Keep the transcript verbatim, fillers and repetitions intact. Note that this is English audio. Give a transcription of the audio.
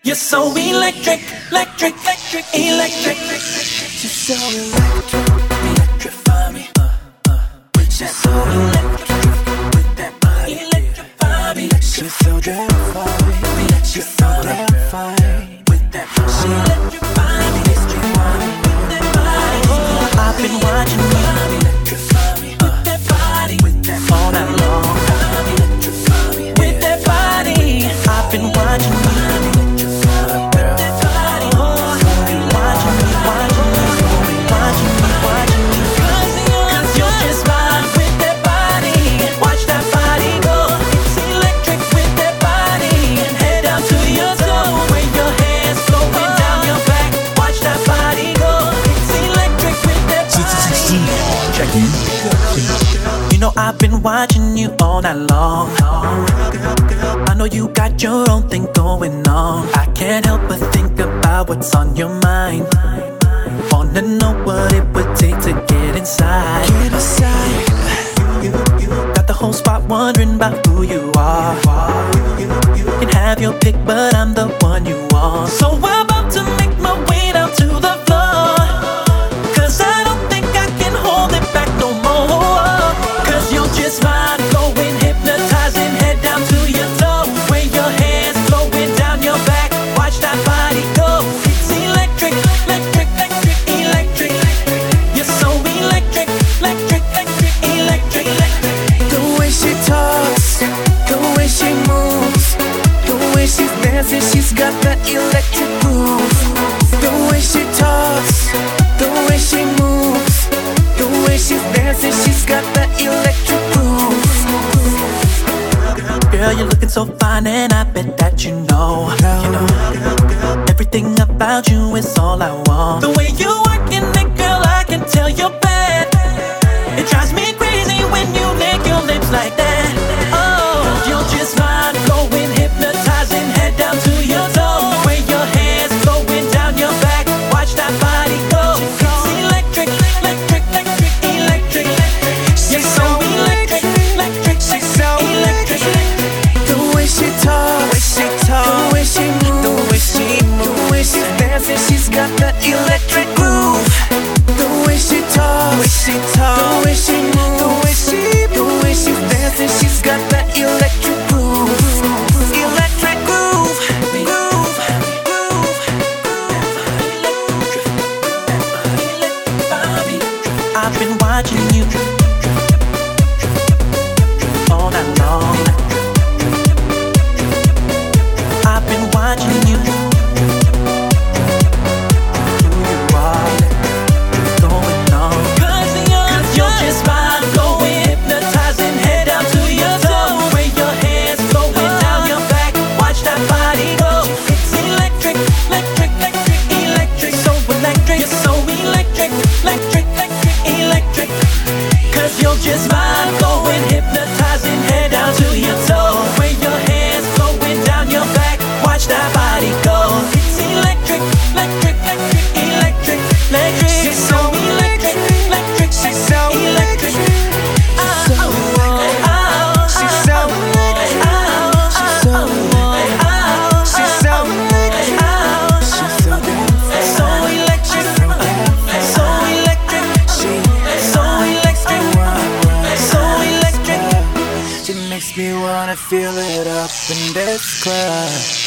You're so electric, electric, electric, electric. You're so electric, electrify me. Uh, uh. You're so electric with that body. Electrify me. You're so terrifying. You're so terrifying with that body. She electrify me. With that body. I've been watching you electrify me with that body. With that all night long. Electrify me with that body. I've been watching you. You know I've been watching you all night long. I know you got your own thing going on. I can't help but think about what's on your mind. Wanna know what it would take to get inside. Get inside. Got the whole spot wondering about who you are. Can have your pick, but I'm the one you want. So I'm about to make my way down to the floor, 'cause I don't think I can hold it back no more. 'Cause you're just mind blowing, hypnotizing, head down to your toe. Wave your hands flowing down your back, watch that body go. It's electric, electric, electric, electric. You're so electric, electric, electric, electric, electric. The way she talks, the way she moves, the way she's dancing, she's got that electric groove. The way she talks, the way she moves, the way she's dancing, she's got that electric groove. Girl, you're looking so fine, and I bet that you know, you know, everything about you is all I want. The way you working it, girl, I can tell you're bad. It drives me crazy when you lick your lips like that. Oh, you're just mind blowing, hypnotizing, head down to your toe. Wave your hands flowing down your back, watch that body go. It's electric, electric, electric, electric. You're so electric, electric, She's so electric. The way she talks, the way she moves, the way she moves, the way she's dancing, she's got that electric groove. The way she talks, the way she moves, the way she, the way she's dancing, she's got that electric groove. Electric groove, groove, groove. I've been watching you all night long. I've been watching you. Who you are going on? 'Cause you're, you're just mind blowing, hypnotizing, head down to your toe. Wave your hands flowing down your back, watch that body go. It's electric, electric, electric, electric. So electric, you're so electric, electric, electric, electric. 'Cause you're just mind blowing, hypnotizing, head down to your toe. Wave your hands flowing down your back, watch that body go. It's electric, electric, electric, electric, electric. She's so electric, electric, She's so electric. Oh, so oh, oh, She's so oh, oh, She's so oh, She's so oh, She's so damn so electric, so electric, so electric, so electric. She makes me wanna feel it up in this club.